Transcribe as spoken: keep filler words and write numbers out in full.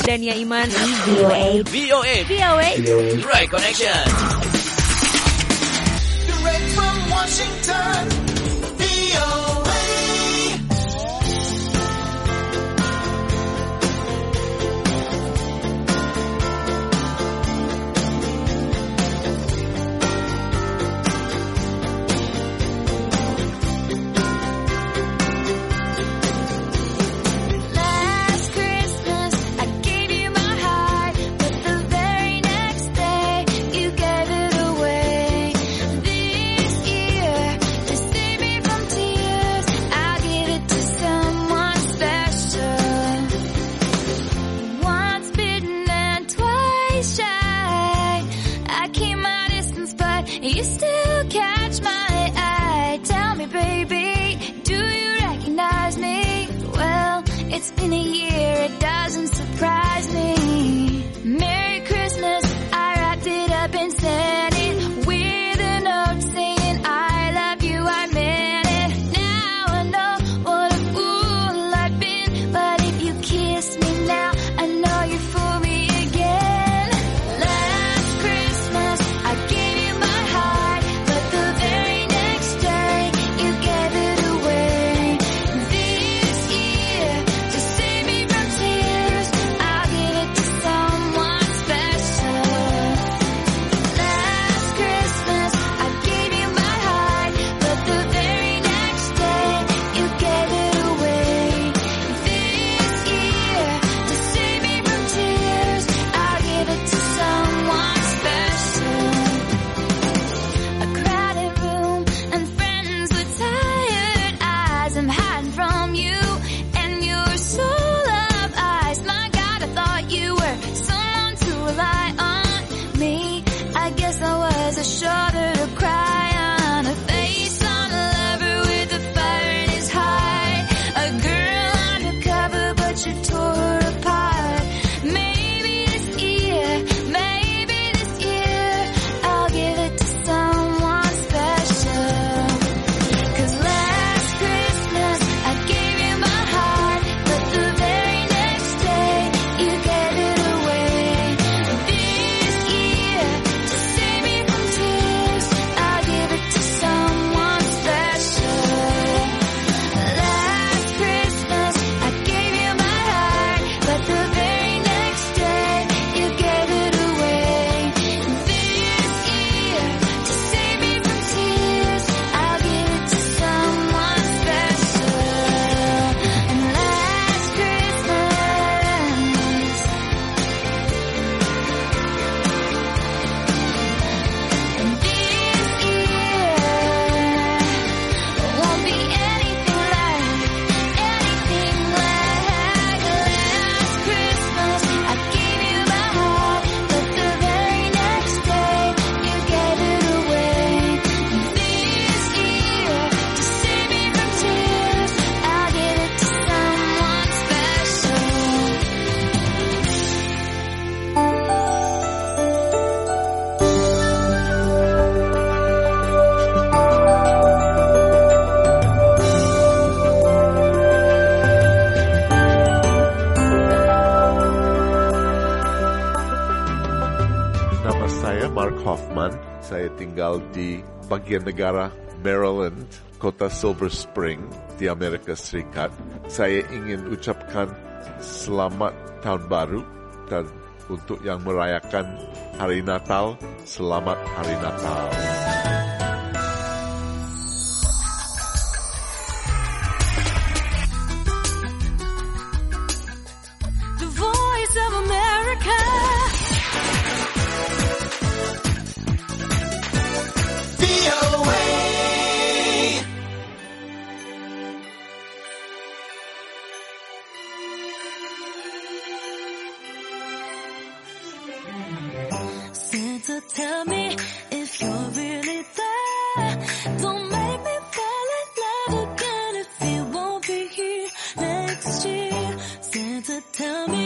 Dania Iman. V O A. V O A. V O A. V O A. Right connection. Direct from Washington, V O A. You still catch my eye. Tell me, baby, do you recognize me? Well, it's been a year, it doesn't surprise me. Merry Christmas, I wrapped it up and sent it with a note saying I love you, I meant it. Now I know what a fool I've been, but if you kiss me now, I know you fool me again. Last Christmas, I gave you my heart, but the very next day, you gave it away. This year, to save me from tears, I'll give it to someone special. Last Christmas, I gave you my heart, but the very next day, you gave it away. This year, to save me from tears, I'll give it to someone special. A crowded room and friends with tired eyes. I'm hiding from you and your soul of ice. My God, I thought you were someone to rely on. Me, I guess I was a shoulder to cry on, a face on a lover with a fire in his heart. A girl undercover, but you tore her apart. Maybe this year, maybe this year, I'll give it to someone special. 'Cause last Christmas, I gave you my heart, but the very next day, you gave it away. This year, to save me from tears, I'll give it to someone special. Last Christmas, I gave you my heart, but the very next day, you gave it away. This year, to save me from tears, I'll give it to someone special. And last Christmas, and this year won't be anything like, anything like last Christmas. I gave you my heart, but the very next day, you gave it away. This year, to save me from tears, I'll give it to someone special. Nama saya Mark Hoffman. Saya tinggal di bagian negara Maryland, kota Silver Spring di Amerika Serikat. Saya ingin ucapkan selamat tahun baru, dan untuk yang merayakan hari Natal, selamat hari Natal. The Voice of America. V O A. Santa, tell me if you're really there. Don't make me fall in love again if you won't be here next year. Santa, tell me